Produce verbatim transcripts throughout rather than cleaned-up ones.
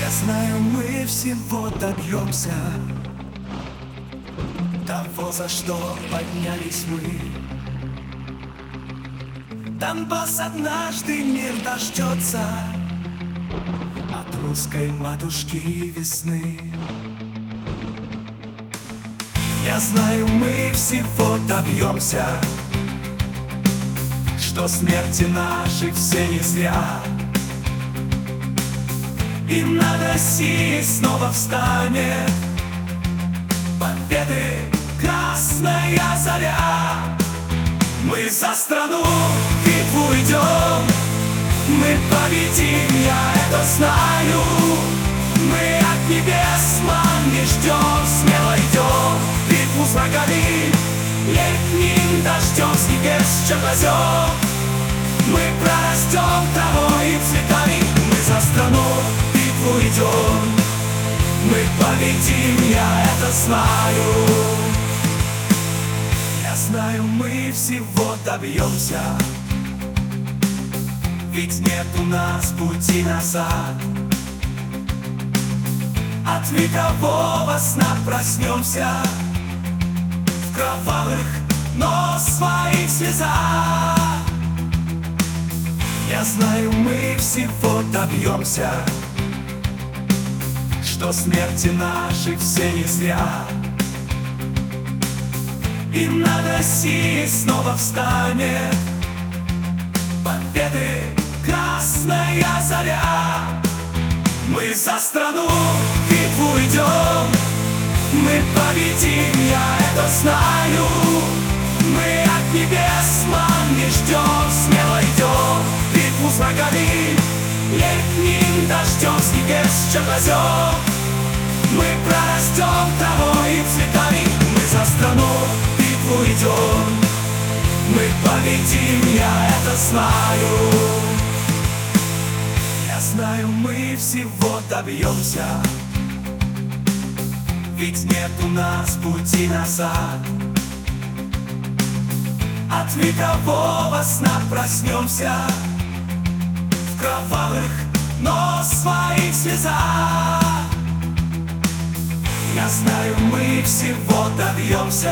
Я знаю, мы всего добьемся того, за что поднялись мы. Донбасс однажды мир дождется от русской матушки весны. Я знаю, мы всего добьемся, что смерти наши все не зря. И над Россией снова встанет победы красная заря. Мы за страну в битву идем, мы победим, я это знаю. Мы от небес ман не ждем, смело идем в битву с врагами. Летним дождем, снеге с чернозем мы прорастем травой и цветами. Мы за страну в битву идем, мы победим, я это знаю. Я знаю, мы всего добьемся, ведь нет у нас пути назад. От векового сна проснемся в кровавых, но своих слезах. Я знаю, мы всего добьемся, что смерти наши все не зря. И над Россией снова встанет победы красная заря. Мы за страну в битву идем, мы победим, я это знаю. Мы от небес ман не ждем, смело идем в битву с врагами. Летним дождем, снеге с чернозем мы прорастем травой и цветами. Мы за страну в битву идем, мы победим, я это знаю. Я знаю, мы всего добьемся, ведь нет у нас пути назад. От векового сна проснемся в кровавых, но своих слезах. Я знаю, мы всего добьемся,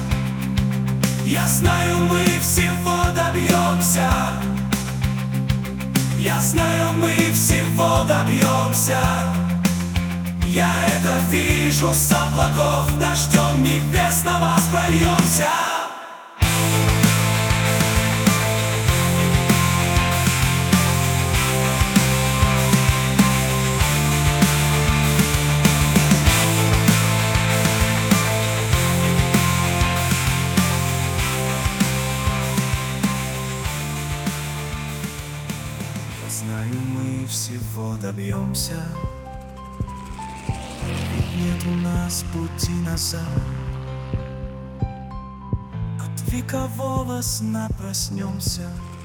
я знаю, мы всего добьемся. Я знаю, мы всего добьемся. Я это вижу с облаков, дождем небес на вас прольемся. Знаю, мы всего добьемся, ведь нет у нас пути назад. От векового сна проснемся